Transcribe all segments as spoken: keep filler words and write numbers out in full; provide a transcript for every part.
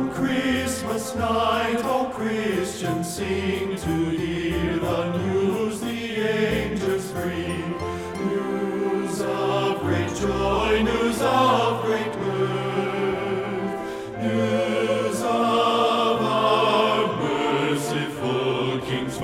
Christmas night, all Christians sing to hear the news the angels bring. News of great joy, news of great mirth, news of our merciful King's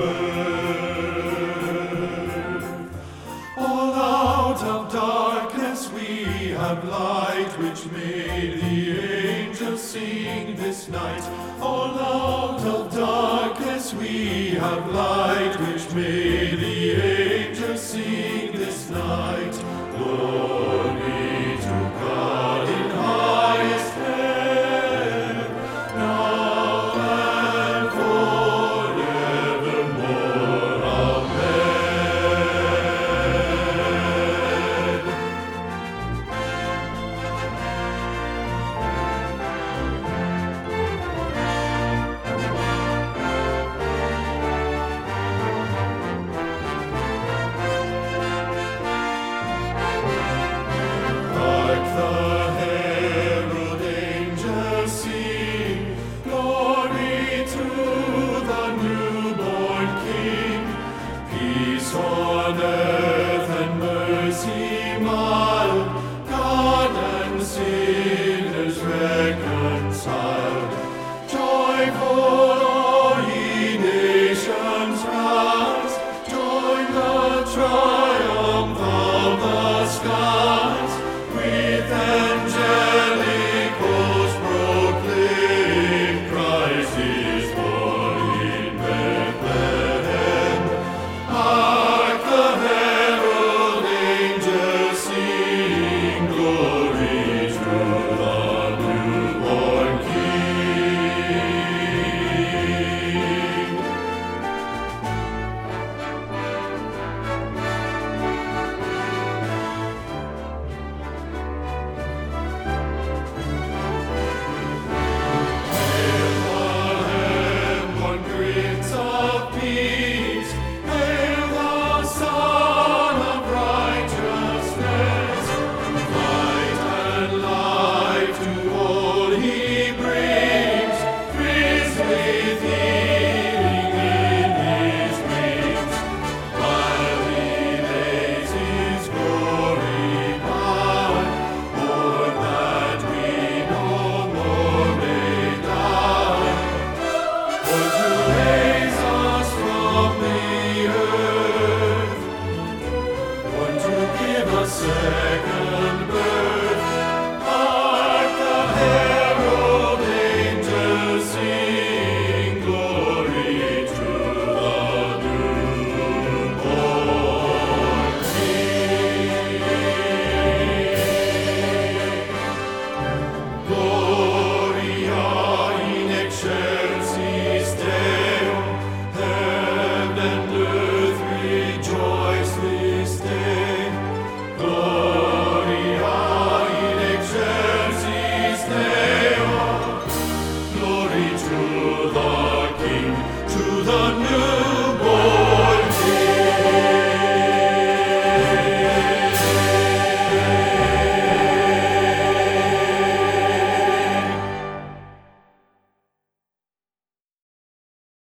birth. All out of darkness we have light, which made the angels sing this night. All out of darkness we have light, which made the angels sing this night. Glory to God in highest heaven, now and forevermore. Amen. Hark the herald angels sing, glory to the newborn King. Peace on earth and mercy mild, God and sinners reconciled. Joyful all ye nations rise, join the triumph of the skies. With angelic hosts proclaim, Christ is born in Bethlehem. Hark the herald angels sing, glory to the newborn King. Bethlehem, born Prince of Peace, hail the Son of Righteousness. Light and life to all he brings, praised with healing in his wings. While he lays his glory by, or that we no more may die. For to raise us from the earth, or to give us second birth. Hark the herald angels sing, glory to the newborn King. Gloria in excelsis Deo, heaven and earth rejoice this day. Gloria in excelsis Deo, glory to